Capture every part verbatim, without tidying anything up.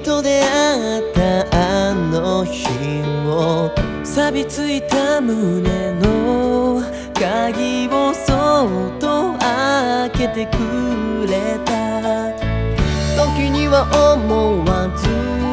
と出会ったあの日も錆びついた胸の鍵をそっと開けてくれた。時には思わず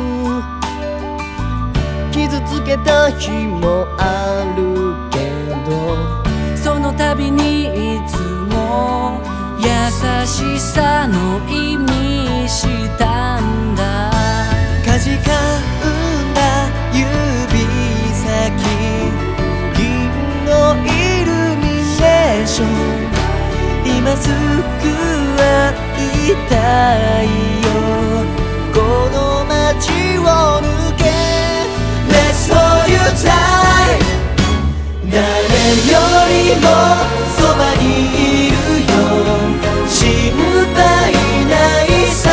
傷つけた日もあるけど、その度にいつも優しさの意味したんだ。かじかんだ指先、銀のイルミネーション、今すぐ会いたいよ。この街を抜け Let's hold you tight、 誰よりもそばにいるよ。心配ないさ、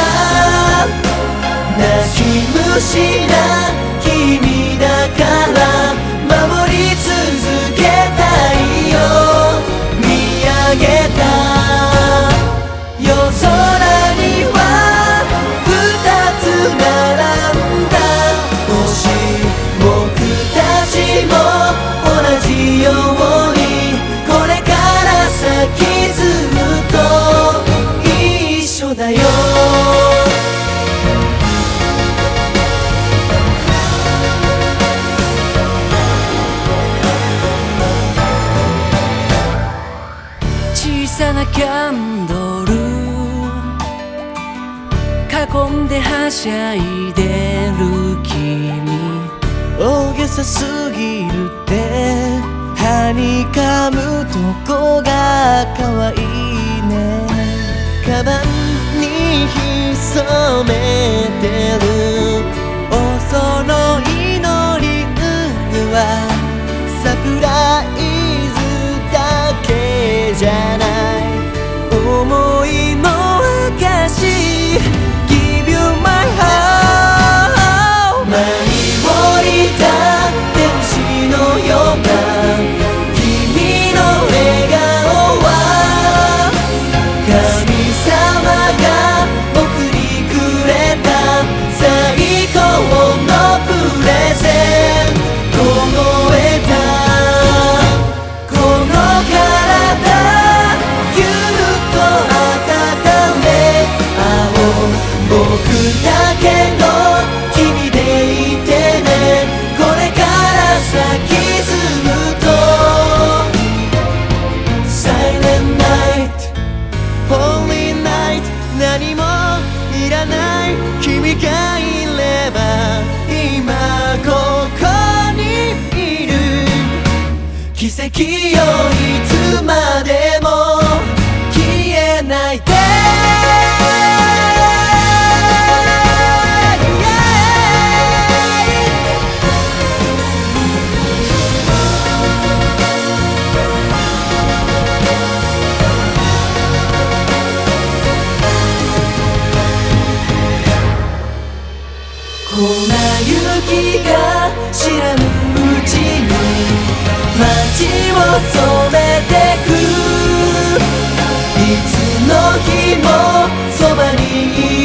泣き虫な君だから守り続けたいよ。見上げた夜空には二つ並んだ星、僕たちも同じようにこれから先ずっと一緒だよ。小さなキャンドル囲んではしゃいでる君、大げさすぎるってはにかむとこがかわいいね。カバンに潜めてるお揃いのリングはサプライズだけじゃない、思いの証 Give you my heart、 舞い降りた天使のような君の笑顔は神様が僕にくれた最高のプレゼント。凍えたこの体ぎゅっと温め合おう。僕だけの君でいてね、これから先ずっと Silent night Holy night、 何もいらない君がいれば今ここにいる。奇跡よいつまでも消えないで。粉雪が知らぬうちに